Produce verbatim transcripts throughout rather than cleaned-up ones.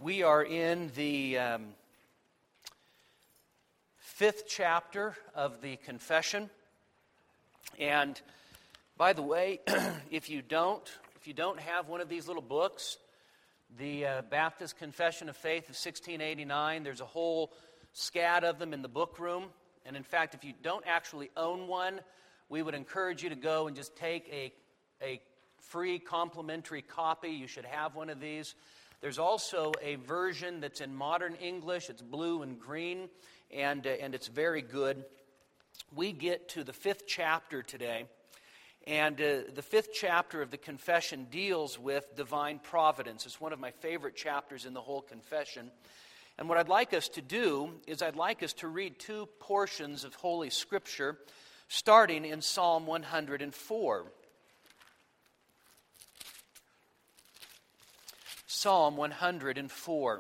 We are in the um, fifth chapter of the Confession. And by the way, if you don't, if you don't have one of these little books, the uh, Baptist Confession of Faith of sixteen eighty-nine, there's a whole scad of them in the book room. And in fact, if you don't actually own one, we would encourage you to go and just take a, a free complimentary copy. You should have one of these. There's also a version that's in modern English. It's blue and green, and, uh, and it's very good. We get to the fifth chapter today, and uh, the fifth chapter of the Confession deals with divine providence. It's one of my favorite chapters in the whole Confession. And what I'd like us to do is I'd like us to read two portions of Holy Scripture, starting in Psalm one hundred four. Psalm one hundred four.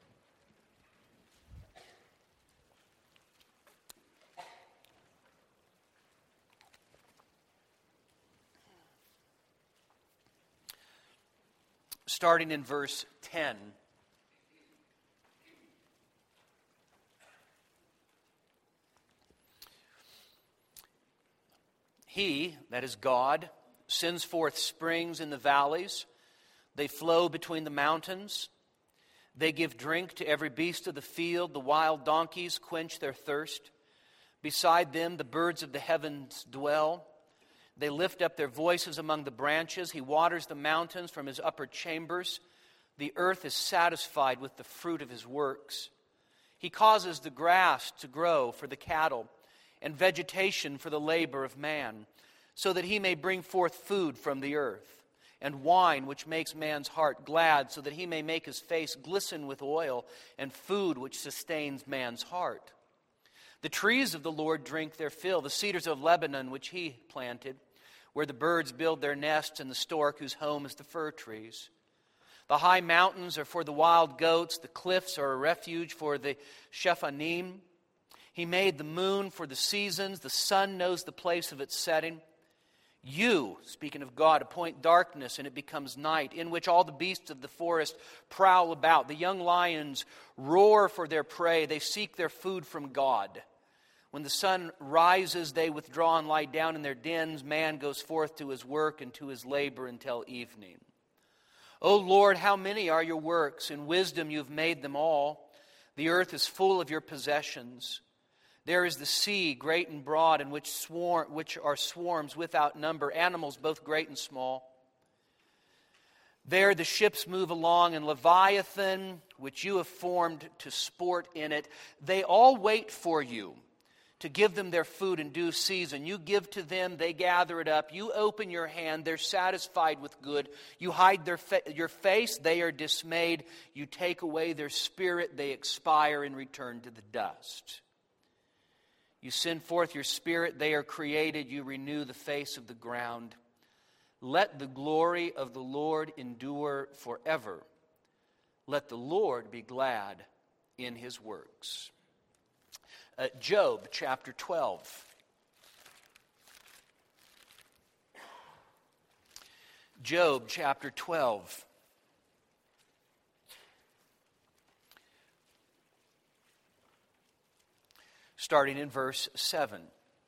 Starting in verse ten. He, that is God, sends forth springs in the valleys. They flow between the mountains. They give drink to every beast of the field. The wild donkeys quench their thirst. Beside them the birds of the heavens dwell. They lift up their voices among the branches. He waters the mountains from his upper chambers. The earth is satisfied with the fruit of his works. He causes the grass to grow for the cattle, and vegetation for the labor of man, so that he may bring forth food from the earth, and wine which makes man's heart glad, so that he may make his face glisten with oil, and food which sustains man's heart. The trees of the Lord drink their fill, the cedars of Lebanon which he planted, where the birds build their nests, and the stork whose home is the fir trees. The high mountains are for the wild goats, the cliffs are a refuge for the Shephanim. He made the moon for the seasons. The sun knows the place of its setting. You, speaking of God, appoint darkness, and it becomes night, in which all the beasts of the forest prowl about. The young lions roar for their prey. They seek their food from God. When the sun rises, they withdraw and lie down in their dens. Man goes forth to his work and to his labor until evening. O Lord, how many are your works? In wisdom you have made them all. The earth is full of your possessions. There is the sea, great and broad, in which swarm, which are swarms without number, animals both great and small. There the ships move along, and Leviathan, which you have formed to sport in it. They all wait for you to give them their food in due season. You give to them, they gather it up. You open your hand, they're satisfied with good. You hide their fa- your face, they are dismayed. You take away their spirit, they expire and return to the dust. You send forth your spirit, they are created. You renew the face of the ground. Let the glory of the Lord endure forever. Let the Lord be glad in his works. Uh, Job chapter twelve. Job chapter twelve. Starting in verse seven.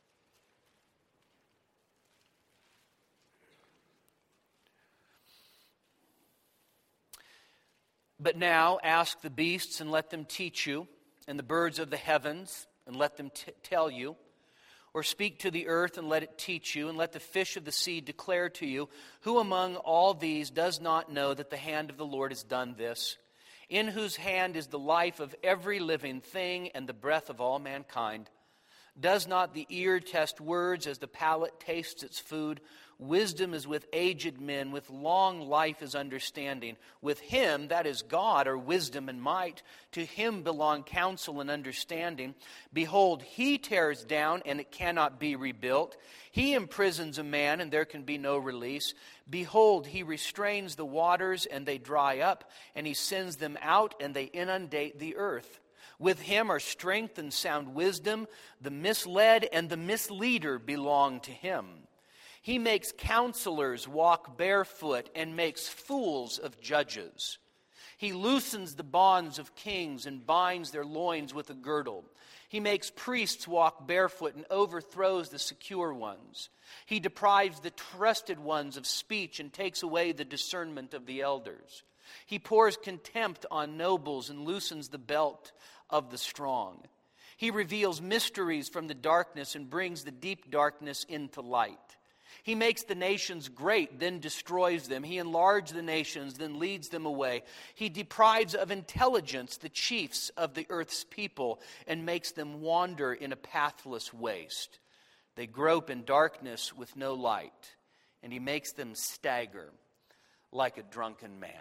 But now ask the beasts and let them teach you, and the birds of the heavens and let them t- tell you, or speak to the earth and let it teach you, and let the fish of the sea declare to you, who among all these does not know that the hand of the Lord has done this? In whose hand is the life of every living thing and the breath of all mankind? Does not the ear test words as the palate tastes its food? Wisdom is with aged men, with long life is understanding. With him, that is God, are wisdom and might. To him belong counsel and understanding. Behold, he tears down, and it cannot be rebuilt. He imprisons a man, and there can be no release. Behold, he restrains the waters, and they dry up, and he sends them out, and they inundate the earth. With him are strength and sound wisdom. The misled and the misleader belong to him. He makes counselors walk barefoot and makes fools of judges. He loosens the bonds of kings and binds their loins with a girdle. He makes priests walk barefoot and overthrows the secure ones. He deprives the trusted ones of speech and takes away the discernment of the elders. He pours contempt on nobles and loosens the belt of the strong. He reveals mysteries from the darkness and brings the deep darkness into light. He makes the nations great, then destroys them. He enlarges the nations, then leads them away. He deprives of intelligence the chiefs of the earth's people and makes them wander in a pathless waste. They grope in darkness with no light, and he makes them stagger like a drunken man.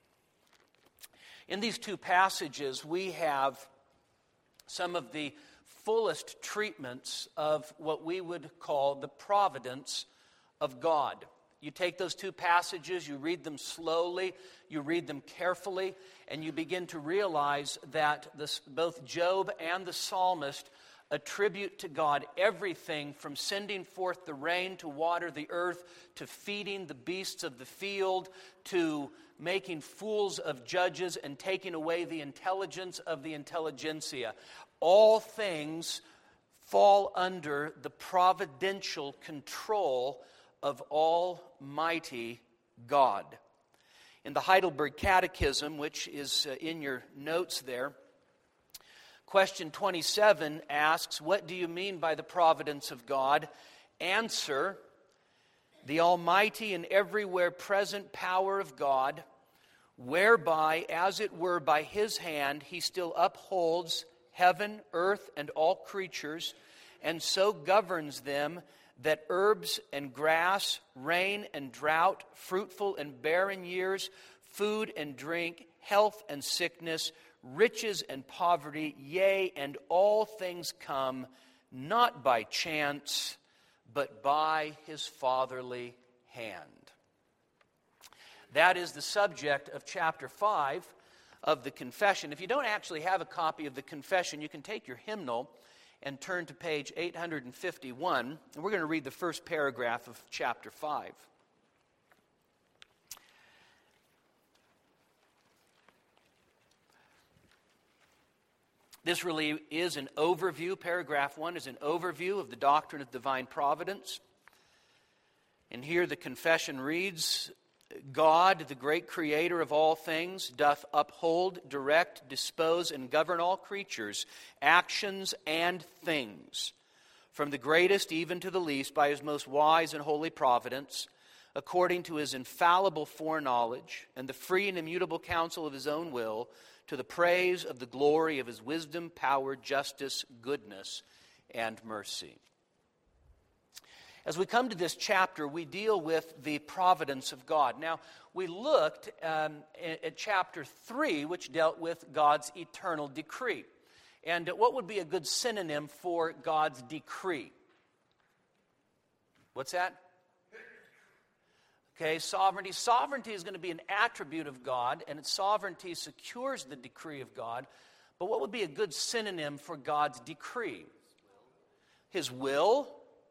In these two passages, we have some of the fullest treatments of what we would call the providence of God. You take those two passages, you read them slowly, you read them carefully, and you begin to realize that this, both Job and the psalmist attribute to God everything from sending forth the rain to water the earth, to feeding the beasts of the field, to making fools of judges and taking away the intelligence of the intelligentsia. All things fall under the providential control of Almighty God. In the Heidelberg Catechism, which is uh, in your notes there, question twenty-seven asks, what do you mean by the providence of God? Answer, the almighty and everywhere present power of God, whereby, as it were by his hand, he still upholds heaven, earth, and all creatures, and so governs them that herbs and grass, rain and drought, fruitful and barren years, food and drink, health and sickness, riches and poverty, yea, and all things come not by chance, but by his fatherly hand. That is the subject of chapter five of the Confession. If you don't actually have a copy of the Confession, you can take your hymnal and turn to page eight fifty-one, and we're going to read the first paragraph of chapter five. This really is an overview. Paragraph one is an overview of the doctrine of divine providence. And here the confession reads, God, the great creator of all things, doth uphold, direct, dispose, and govern all creatures, actions, and things, from the greatest even to the least, by his most wise and holy providence, according to his infallible foreknowledge, and the free and immutable counsel of his own will, to the praise of the glory of his wisdom, power, justice, goodness, and mercy. As we come to this chapter, we deal with the providence of God. Now, we looked um, at, at chapter three, which dealt with God's eternal decree. And what would be a good synonym for God's decree? What's that? Okay, sovereignty. Sovereignty is going to be an attribute of God, and its sovereignty secures the decree of God. But what would be a good synonym for God's decree? His will.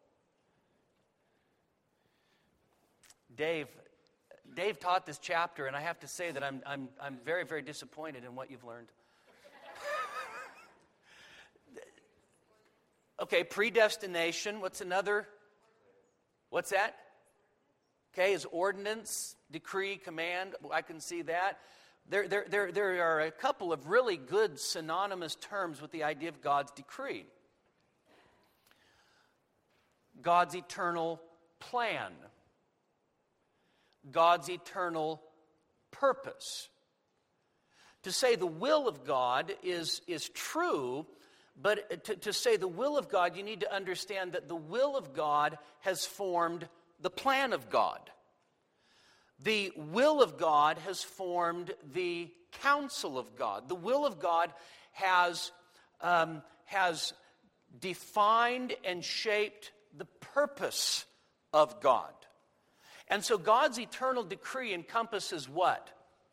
Dave, Dave taught this chapter, and I have to say that I'm I'm I'm very, very disappointed in what you've learned. Okay, predestination. What's another? What's that? Okay, is ordinance, decree, command. I can see that. There, there, there, there are a couple of really good synonymous terms with the idea of God's decree. God's eternal plan. God's eternal purpose. To say the will of God is, is true, but to, to say the will of God, you need to understand that the will of God has formed the plan of God. The will of God has formed the counsel of God. The will of God has, um, has defined and shaped the purpose of God. And so God's eternal decree encompasses what?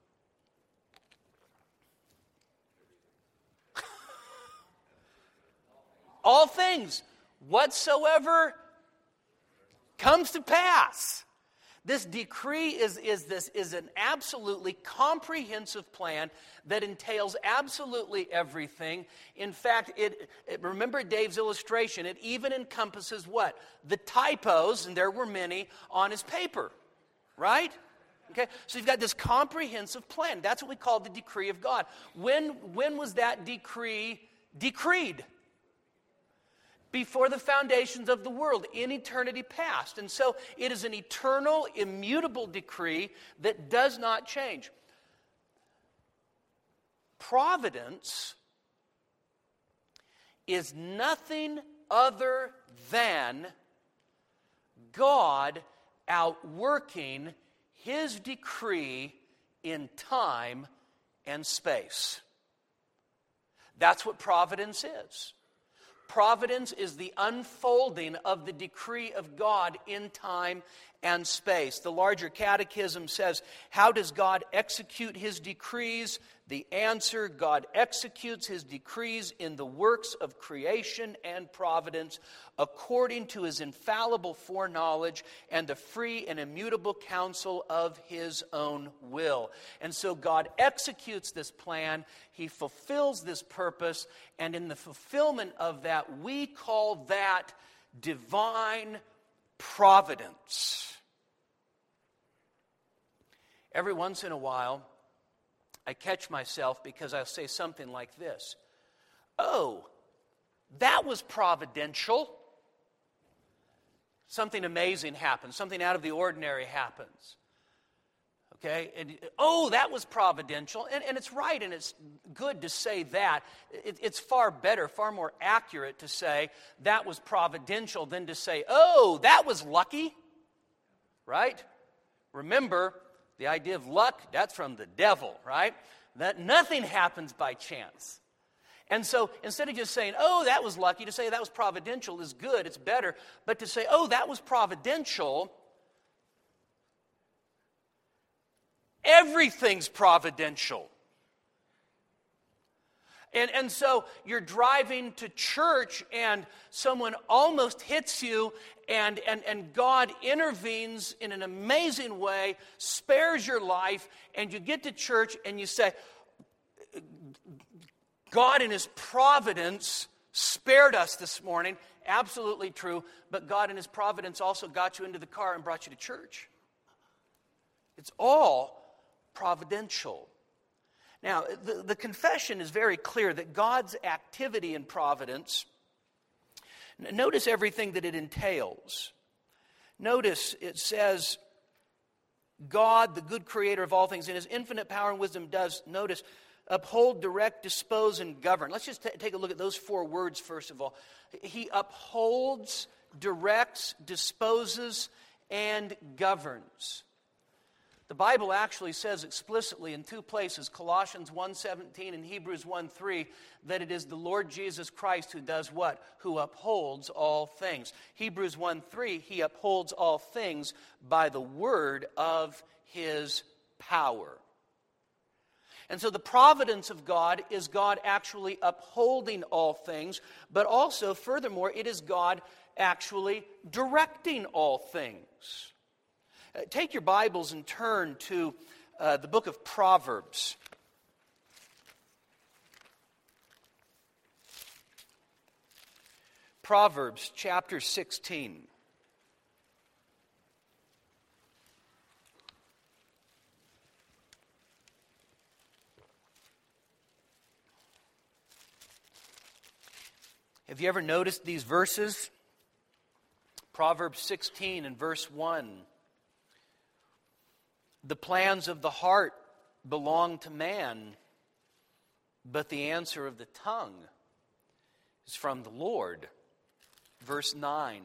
All things whatsoever comes to pass. This decree is, is, this, is an absolutely comprehensive plan that entails absolutely everything. In fact, it, it remember Dave's illustration, it even encompasses what? The typos, and there were many, on his paper, right? Okay, so you've got this comprehensive plan. That's what we call the decree of God. When, when was that decree decreed? Before the foundations of the world, in eternity past. And so it is an eternal, immutable decree that does not change. Providence is nothing other than God outworking His decree in time and space. That's what providence is. Providence is the unfolding of the decree of God in time and space. The larger catechism says, how does God execute His decrees? The answer, God executes His decrees in the works of creation and providence according to His infallible foreknowledge and the free and immutable counsel of His own will. And so God executes this plan, He fulfills this purpose, and in the fulfillment of that, we call that divine providence. Every once in a while, I catch myself because I'll say something like this. Oh, that was providential. Something amazing happens. Something out of the ordinary happens. Okay? And, oh, that was providential. And, and it's right and it's good to say that. It, it's far better, far more accurate to say that was providential than to say, oh, that was lucky. Right? Remember, the idea of luck, that's from the devil, right? That nothing happens by chance. And so instead of just saying, oh, that was lucky, to say that was providential is good, it's better. But to say, oh, that was providential, everything's providential. And, and so you're driving to church and someone almost hits you and, and, and God intervenes in an amazing way, spares your life, and you get to church and you say, God in His providence spared us this morning. Absolutely true. But God in His providence also got you into the car and brought you to church. It's all providential. Now, the, the confession is very clear that God's activity in providence, notice everything that it entails. Notice it says, God, the good creator of all things, in His infinite power and wisdom does, notice, uphold, direct, dispose, and govern. Let's just t- take a look at those four words first of all. He upholds, directs, disposes, and governs. The Bible actually says explicitly in two places, Colossians one seventeen and Hebrews one three, that it is the Lord Jesus Christ who does what? Who upholds all things. Hebrews one three, He upholds all things by the word of His power. And so the providence of God is God actually upholding all things, but also, furthermore, it is God actually directing all things. Uh, take your Bibles and turn to uh, the book of Proverbs. Proverbs chapter sixteen. Have you ever noticed these verses? Proverbs sixteen and verse one. The plans of the heart belong to man, but the answer of the tongue is from the Lord. Verse nine.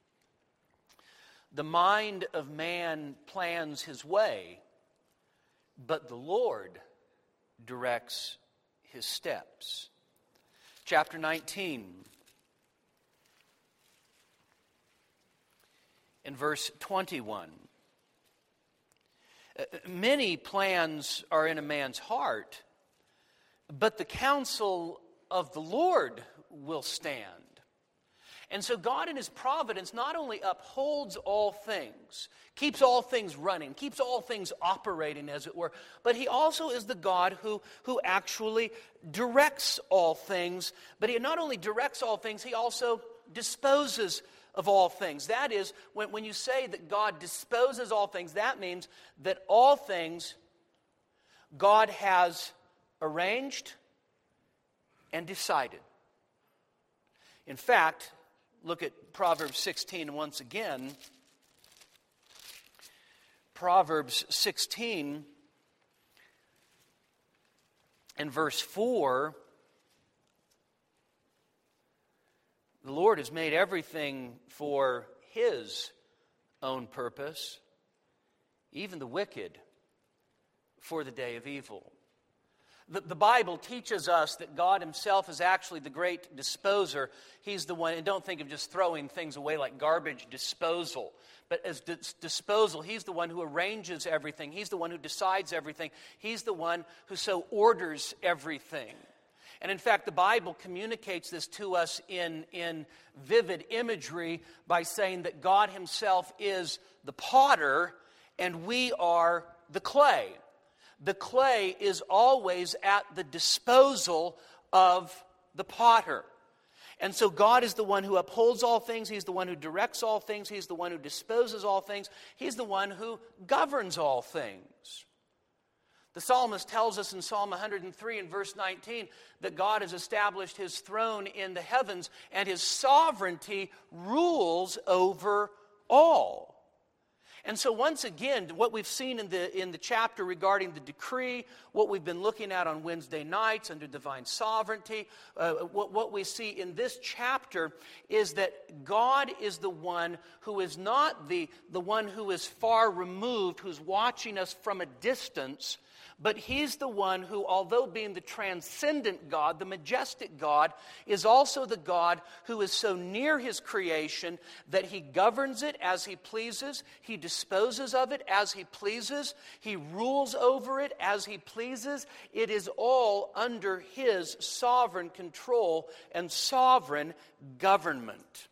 The mind of man plans his way, but the Lord directs his steps. Chapter nineteen. In verse twenty-one. Many plans are in a man's heart, but the counsel of the Lord will stand. And so God in his providence not only upholds all things, keeps all things running, keeps all things operating, as it were, but he also is the God who, who actually directs all things. But he not only directs all things, he also disposes of all things. That is, when, when you say that God disposes all things, that means that all things God has arranged and decided. In fact, look at Proverbs sixteen once again. Proverbs sixteen and verse four. The Lord has made everything for his own purpose, even the wicked for the day of evil. The, the Bible teaches us that God himself is actually the great disposer. He's the one, and don't think of just throwing things away like garbage disposal. But as dis- disposal, he's the one who arranges everything. He's the one who decides everything. He's the one who so orders everything. And in fact, the Bible communicates this to us in, in vivid imagery by saying that God himself is the potter and we are the clay. The clay is always at the disposal of the potter. And so God is the one who upholds all things. He's the one who directs all things. He's the one who disposes all things. He's the one who governs all things. The psalmist tells us in Psalm one hundred three and verse nineteen that God has established his throne in the heavens and his sovereignty rules over all. And so once again, what we've seen in the in the chapter regarding the decree, what we've been looking at on Wednesday nights under divine sovereignty, uh, what, what we see in this chapter is that God is the one who is not the, the one who is far removed, who's watching us from a distance, but he's the one who, although being the transcendent God, the majestic God, is also the God who is so near his creation that he governs it as he pleases, he disposes of it as he pleases, he rules over it as he pleases. It is all under his sovereign control and sovereign government.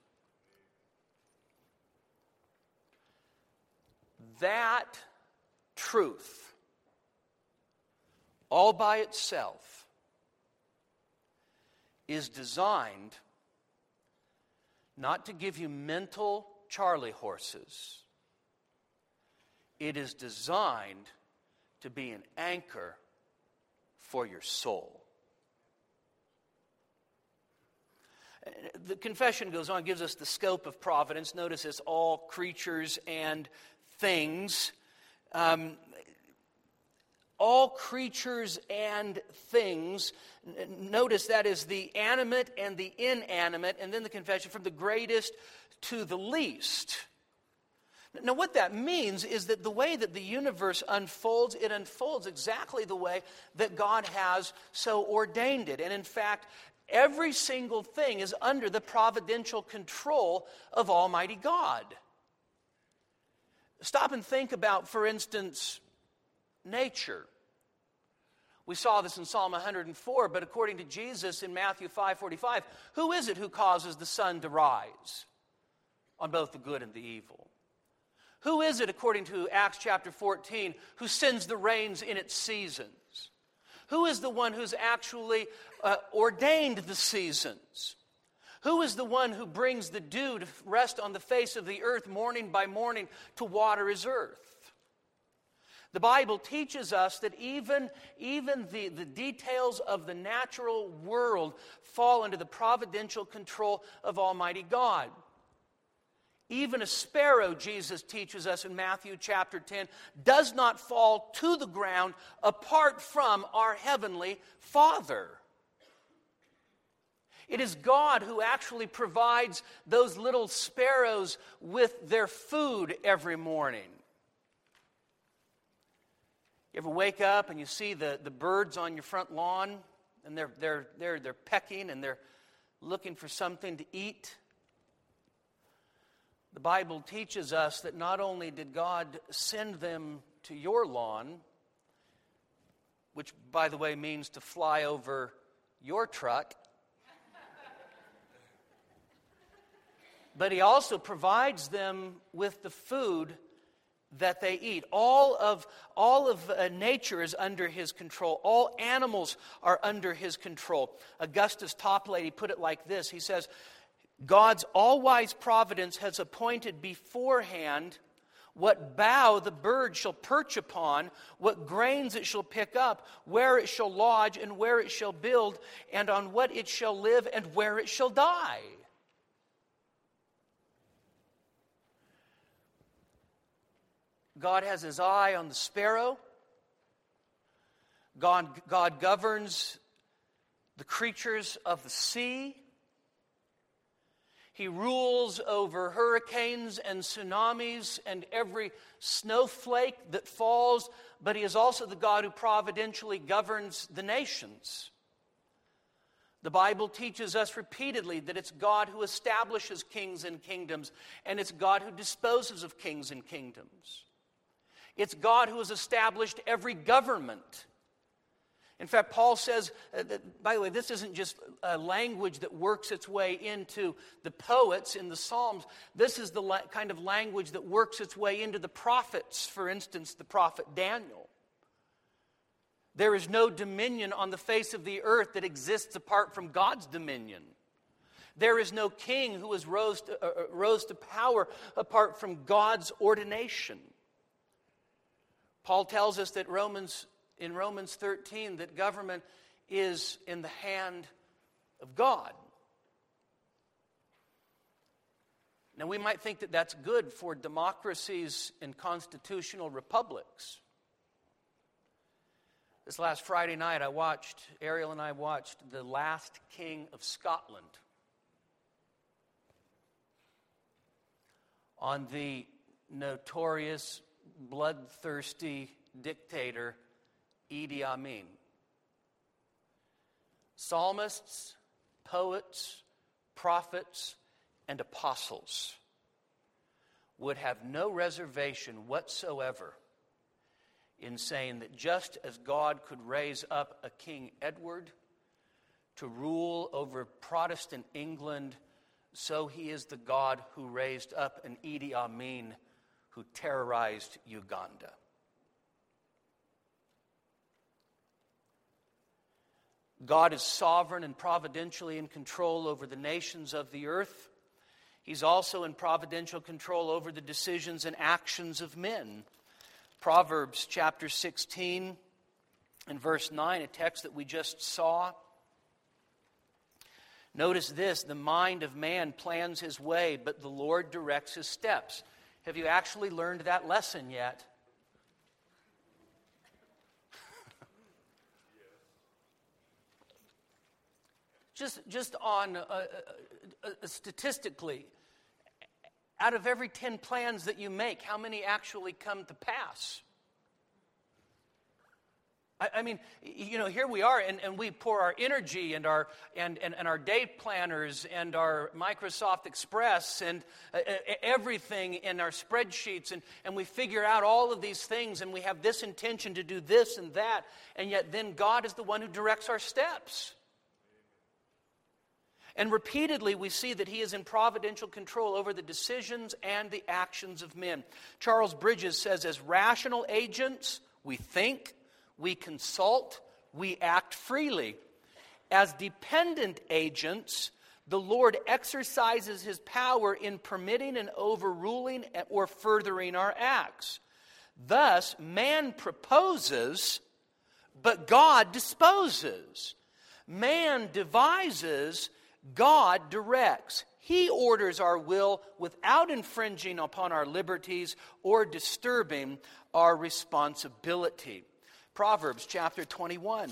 That truth, all by itself, is designed not to give you mental Charlie horses. It is designed to be an anchor for your soul. The confession goes on, gives us the scope of providence. Notice it's all creatures and things. Um, All creatures and things. Notice that is the animate and the inanimate, and then the confession from the greatest to the least. Now what that means is that the way that the universe unfolds, it unfolds exactly the way that God has so ordained it. And in fact, every single thing is under the providential control of Almighty God. Stop and think about, for instance, nature. We saw this in Psalm one hundred four, but according to Jesus in Matthew five forty-five, who is it who causes the sun to rise on both the good and the evil? Who is it, according to Acts chapter fourteen, who sends the rains in its seasons? Who is the one who's actually uh, ordained the seasons? Who is the one who brings the dew to rest on the face of the earth morning by morning to water his earth? The Bible teaches us that even, even the, the details of the natural world fall under the providential control of Almighty God. Even a sparrow, Jesus teaches us in Matthew chapter ten, does not fall to the ground apart from our heavenly Father. It is God who actually provides those little sparrows with their food every morning. You ever wake up and you see the, the birds on your front lawn and they're, they're, they're, they're pecking and they're looking for something to eat? The Bible teaches us that not only did God send them to your lawn, which, by the way, means to fly over your truck, but he also provides them with the food that they eat. All of, all of uh, nature is under his control. All animals are under his control. Augustus Toplady put it like this. He says, God's all-wise providence has appointed beforehand what bough the bird shall perch upon, what grains it shall pick up, where it shall lodge, and where it shall build, and on what it shall live, and where it shall die. God has his eye on the sparrow. God, God governs the creatures of the sea. He rules over hurricanes and tsunamis and every snowflake that falls, but he is also the God who providentially governs the nations. The Bible teaches us repeatedly that it's God who establishes kings and kingdoms, and it's God who disposes of kings and kingdoms. It's God who has established every government. In fact, Paul says, uh, that, by the way, this isn't just a language that works its way into the poets in the Psalms. This is the la- kind of language that works its way into the prophets, for instance, the prophet Daniel. There is no dominion on the face of the earth that exists apart from God's dominion. There is no king who has rose to, uh, rose to power apart from God's ordination. Paul tells us that Romans, in Romans thirteen, that government is in the hand of God. Now, we might think that that's good for democracies and constitutional republics. This last Friday night, I watched, Ariel and I watched The Last King of Scotland on the notorious bloodthirsty dictator Idi Amin. Psalmists, poets, prophets, and apostles would have no reservation whatsoever in saying that just as God could raise up a King Edward to rule over Protestant England, so he is the God who raised up an Idi Amin who terrorized Uganda. God is sovereign and providentially in control over the nations of the earth. He's also in providential control over the decisions and actions of men. Proverbs chapter sixteen and verse nine, a text that we just saw. Notice this, the mind of man plans his way, but the Lord directs his steps. Have you actually learned that lesson yet? just, just on uh, uh, uh, statistically, out of every ten plans that you make, how many actually come to pass? I, I mean, you know, here we are, and, and we pour our energy and our and, and, and our day planners and our Microsoft Express and uh, everything in our spreadsheets, and, and we figure out all of these things, and we have this intention to do this and that, and yet then God is the one who directs our steps. And repeatedly we see that he is in providential control over the decisions and the actions of men. Charles Bridges says, as rational agents, we think, we consult, we act freely. As dependent agents, the Lord exercises his power in permitting and overruling or furthering our acts. Thus, man proposes, but God disposes. Man devises, God directs. He orders our will without infringing upon our liberties or disturbing our responsibility. Proverbs chapter twenty-one.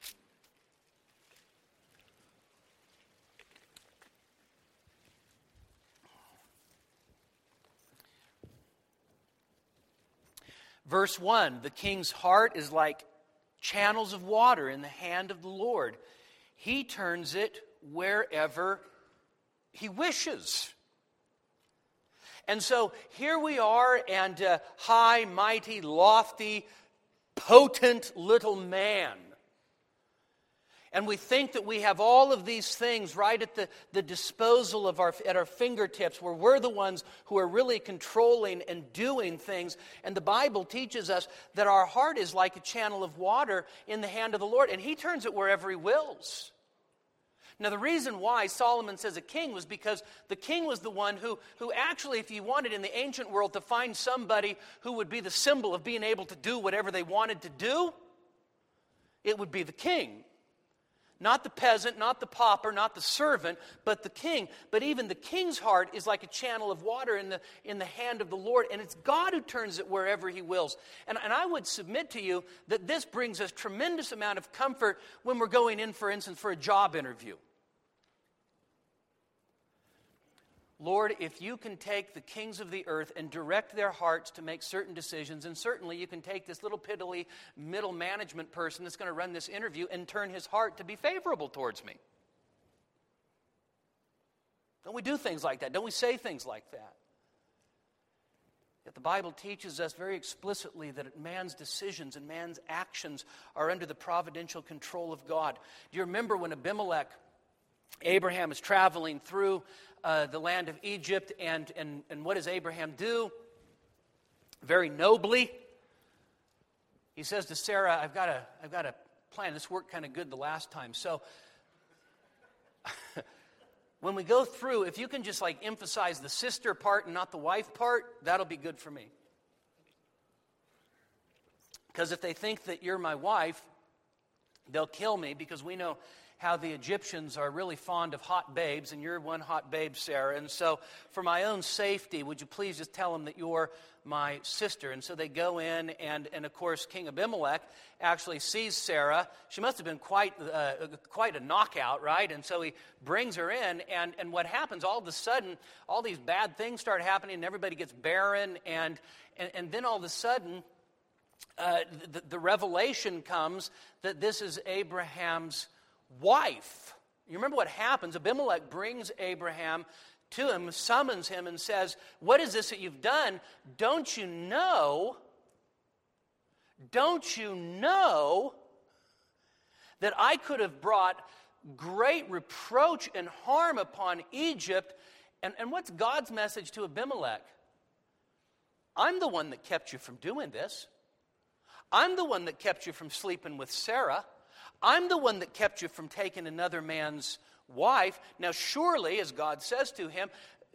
Verse one, the king's heart is like channels of water in the hand of the Lord. He turns it wherever he wishes. And so here we are, and uh, high, mighty, lofty, potent little man And we think that we have all of these things right at the, the disposal of our at our fingertips, where we're the ones who are really controlling and doing things. And the Bible teaches us that our heart is like a channel of water in the hand of the Lord, and He turns it wherever He wills. Now, the reason why Solomon says a king was because the king was the one who, who actually, if you wanted in the ancient world to find somebody who would be the symbol of being able to do whatever they wanted to do, it would be the king. Not the peasant, not the pauper, not the servant, but the king. But even the king's heart is like a channel of water in the, in the hand of the Lord, and it's God who turns it wherever He wills. And, and I would submit to you that this brings us tremendous amount of comfort when we're going in, for instance, for a job interview. Lord, if you can take the kings of the earth and direct their hearts to make certain decisions, and certainly you can take this little piddly middle management person that's going to run this interview and turn his heart to be favorable towards me. Don't we do things like that? Don't we say things like that? Yet the Bible teaches us very explicitly that man's decisions and man's actions are under the providential control of God. Do you remember when Abimelech, Abraham is traveling through uh, the land of Egypt, and, and, and what does Abraham do? Very nobly, he says to Sarah, I've got a, I've got a plan. This worked kind of good the last time. So when we go through, if you can just like emphasize the sister part and not the wife part, that'll be good for me. Because if they think that you're my wife, they'll kill me, because we know how the Egyptians are really fond of hot babes, and you're one hot babe, Sarah. And so for my own safety, would you please just tell them that you're my sister? And so they go in, and, and of course, King Abimelech actually sees Sarah. She must have been quite uh, quite a knockout, right? And so he brings her in, and, and what happens, all of a sudden, all these bad things start happening, and everybody gets barren, and, and, and then all of a sudden, uh, the, the revelation comes that this is Abraham's wife. You remember what happens? Abimelech brings Abraham to him, summons him, and says, what is this that you've done? Don't you know, don't you know that I could have brought great reproach and harm upon Egypt? And, and what's God's message to Abimelech? I'm the one that kept you from doing this. I'm the one that kept you from sleeping with Sarah. I'm the one that kept you from taking another man's wife. Now, surely, as God says to him,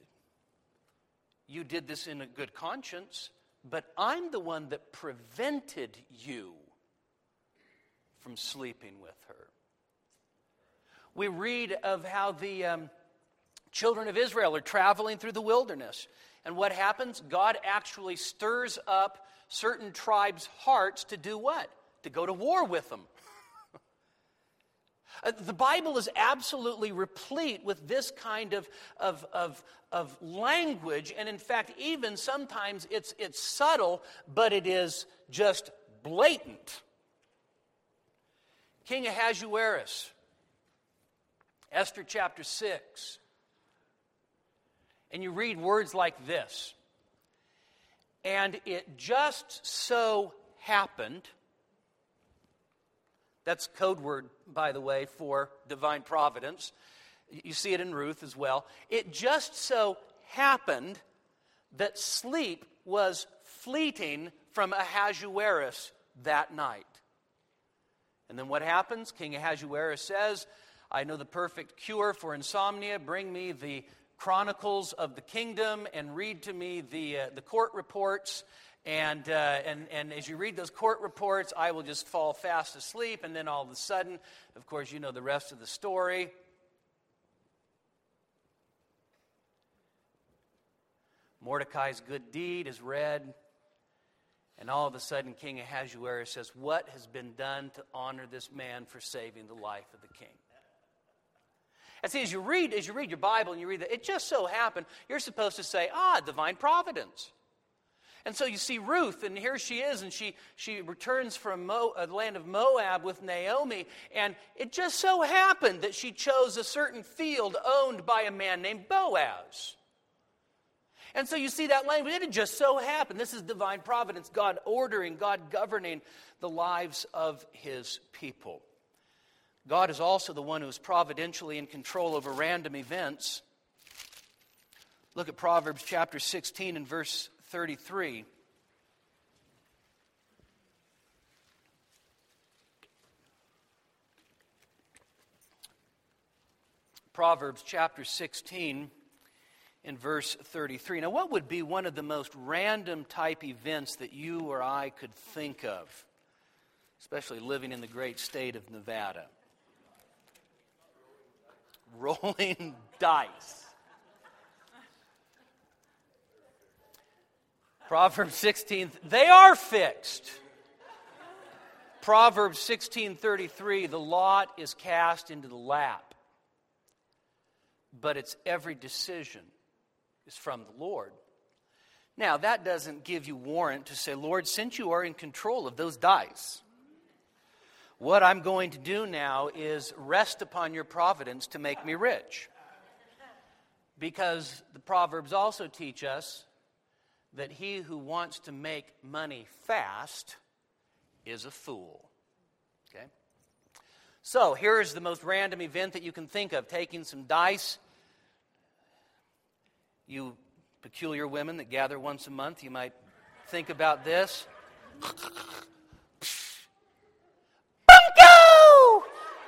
you did this in a good conscience, but I'm the one that prevented you from sleeping with her. We read of how the um, children of Israel are traveling through the wilderness. And what happens? God actually stirs up certain tribes' hearts to do what? To go to war with them. Uh, the Bible is absolutely replete with this kind of, of, of, of language, and in fact, even sometimes it's, it's subtle, but it is just blatant. King Ahasuerus, Esther chapter six, and you read words like this, and it just so happened. That's code word, by the way, for divine providence. You see it in Ruth as well. It just so happened that sleep was fleeting from Ahasuerus that night. And then what happens? King Ahasuerus says, I know the perfect cure for insomnia. Bring me the chronicles of the kingdom and read to me the, uh, the court reports. And, uh, and and as you read those court reports, I will just fall fast asleep. And then all of a sudden, of course, you know the rest of the story. Mordecai's good deed is read. And all of a sudden, King Ahasuerus says, what has been done to honor this man for saving the life of the king? And see, as you read, as you read your Bible and you read that, it just so happened, you're supposed to say, ah, divine providence. And so you see Ruth, and here she is, and she, she returns from Mo, uh, the land of Moab with Naomi, and it just so happened that she chose a certain field owned by a man named Boaz. And so you see that language, it just so happened. This is divine providence, God ordering, God governing the lives of His people. God is also the one who is providentially in control over random events. Look at Proverbs chapter sixteen and verse thirty-three. Proverbs chapter sixteen in verse thirty-three. Now, what would be one of the most random type events that you or I could think of, especially living in the great state of Nevada? Rolling dice. Proverbs sixteen, they are fixed. Proverbs sixteen thirty-three, the lot is cast into the lap, but its every decision is from the Lord. Now, that doesn't give you warrant to say, Lord, since you are in control of those dice, what I'm going to do now is rest upon your providence to make me rich. Because the Proverbs also teach us that he who wants to make money fast is a fool. Okay? So, here is the most random event that you can think of, taking some dice. You peculiar women that gather once a month, you might think about this. Bunko!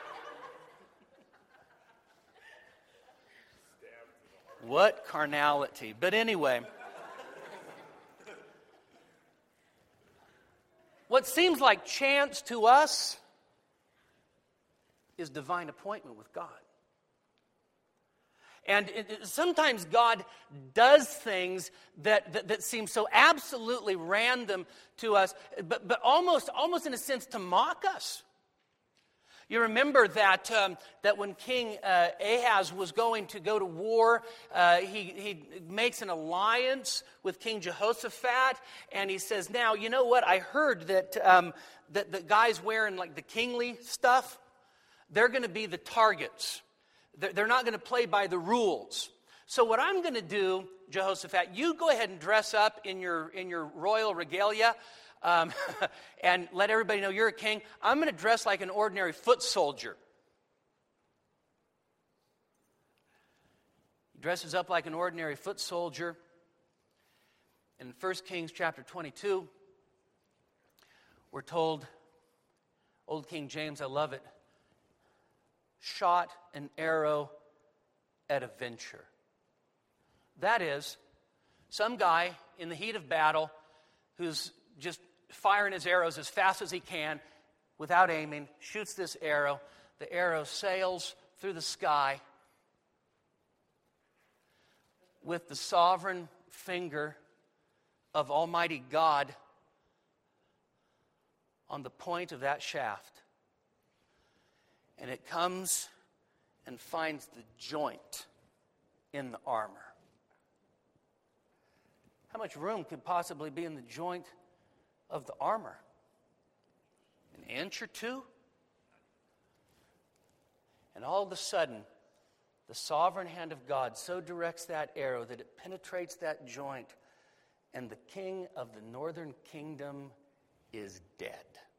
What carnality. But anyway, what seems like chance to us is divine appointment with God. And it, it, sometimes God does things that, that, that seem so absolutely random to us, but, but almost, almost in a sense to mock us. You remember that um, that when King uh, Ahaz was going to go to war, uh, he, he makes an alliance with King Jehoshaphat, and he says, now, you know what, I heard that, um, that the guys wearing like the kingly stuff, they're going to be the targets. They're not going to play by the rules. So what I'm going to do, Jehoshaphat, you go ahead and dress up in your in your royal regalia um, and let everybody know you're a king. I'm going to dress like an ordinary foot soldier. He dresses up like an ordinary foot soldier. In First Kings chapter twenty-two, we're told, Old King James, I love it, shot an arrow at a venture. That is, some guy in the heat of battle who's just firing his arrows as fast as he can without aiming, shoots this arrow. The arrow sails through the sky with the sovereign finger of Almighty God on the point of that shaft. And it comes and finds the joint in the armor. How much room could possibly be in the joint of the armor? An inch or two? And all of a sudden, the sovereign hand of God so directs that arrow that it penetrates that joint, and the king of the northern kingdom is dead.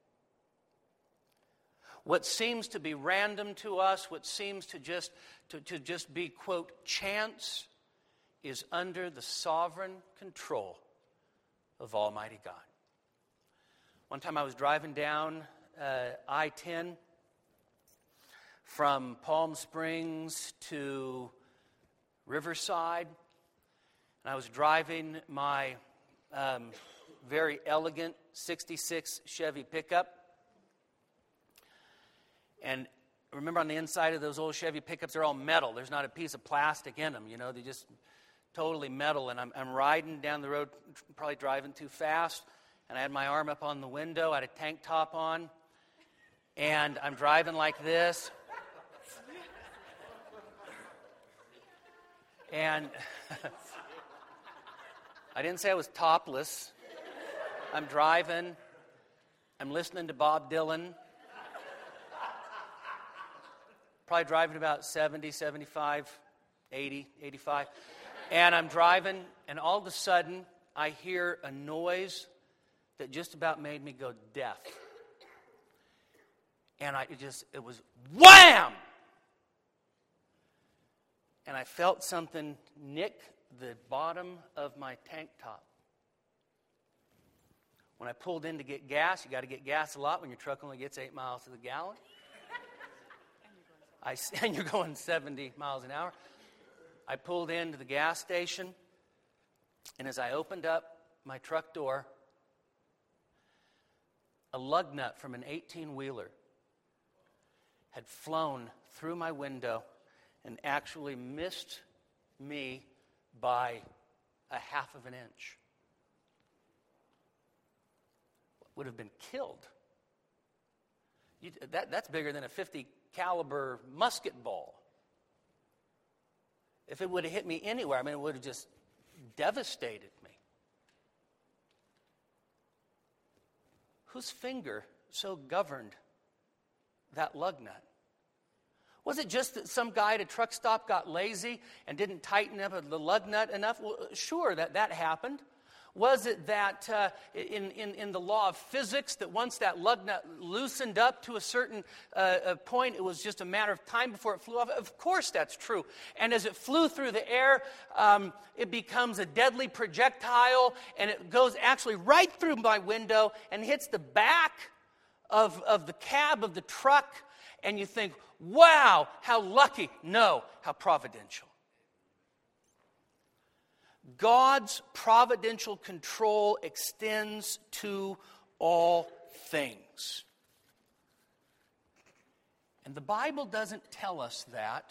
What seems to be random to us, what seems to just to, to just be, quote, chance, is under the sovereign control of Almighty God. One time I was driving down uh, I ten from Palm Springs to Riverside, and I was driving my um, very elegant sixty-six Chevy pickup. And remember, on the inside of those old Chevy pickups, they're all metal. There's not a piece of plastic in them, you know. They're just totally metal. And I'm, I'm riding down the road, probably driving too fast. And I had my arm up on the window. I had a tank top on. And I'm driving like this. And I didn't say I was topless. I'm driving. I'm listening to Bob Dylan. Probably driving about seventy, seventy-five, eighty, eighty-five. And I'm driving, and all of a sudden, I hear a noise that just about made me go deaf. And I it just, it was wham! And I felt something nick the bottom of my tank top. When I pulled in to get gas, you got to get gas a lot when your truck only gets eight miles to the gallon. I, and you're going seventy miles an hour. I pulled into the gas station, and as I opened up my truck door, a lug nut from an eighteen-wheeler had flown through my window and actually missed me by a half of an inch. Would have been killed. You, that, that's bigger than a fifty caliber musket ball. If it would have hit me anywhere, I mean, it would have just devastated me. Whose finger so governed that lug nut? Was it just that some guy at a truck stop got lazy and didn't tighten up the lug nut enough? Well, sure, that, that happened. Was it that uh, in, in, in the law of physics that once that lug nut loosened up to a certain uh, point, it was just a matter of time before it flew off? Of course that's true. And as it flew through the air, um, it becomes a deadly projectile, and it goes actually right through my window and hits the back of, of the cab of the truck, and you think, wow, how lucky. No, how providential. God's providential control extends to all things. And the Bible doesn't tell us that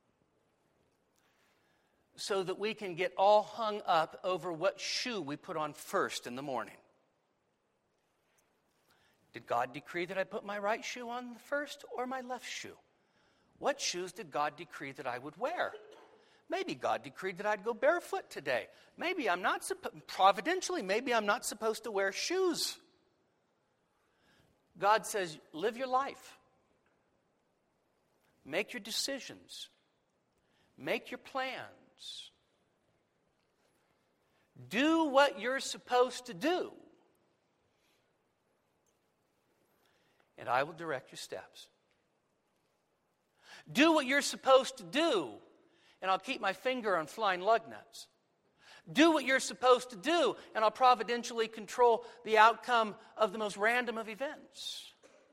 so that we can get all hung up over what shoe we put on first in the morning. Did God decree that I put my right shoe on first or my left shoe? What shoes did God decree that I would wear? Maybe God decreed that I'd go barefoot today. Maybe I'm not, suppo- providentially, maybe I'm not supposed to wear shoes. God says, live your life. Make your decisions. Make your plans. Do what you're supposed to do. And I will direct your steps. Do what you're supposed to do, and I'll keep my finger on flying lug nuts. Do what you're supposed to do, and I'll providentially control the outcome of the most random of events.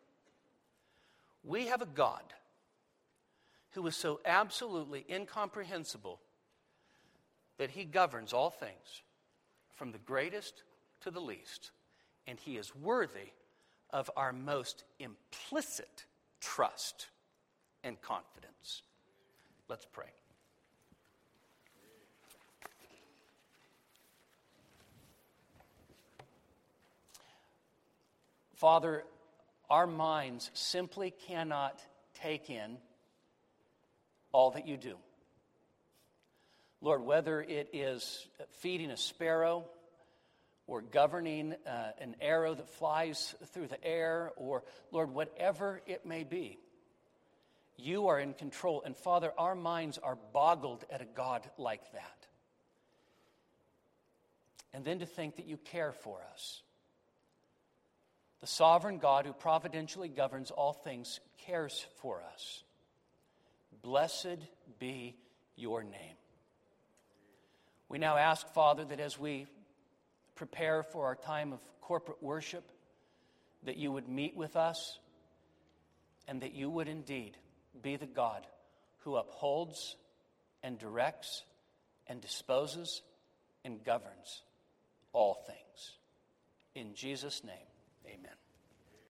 We have a God who is so absolutely incomprehensible that he governs all things, from the greatest to the least, and he is worthy of our most implicit trust and confidence. Let's pray. Father, our minds simply cannot take in all that you do. Lord, whether it is feeding a sparrow or governing uh, an arrow that flies through the air, or, Lord, whatever it may be, you are in control. And Father, our minds are boggled at a God like that. And then to think that you care for us. The sovereign God who providentially governs all things cares for us. Blessed be your name. We now ask, Father, that as we prepare for our time of corporate worship, that you would meet with us and that you would indeed be the God who upholds and directs and disposes and governs all things. In Jesus' name, amen.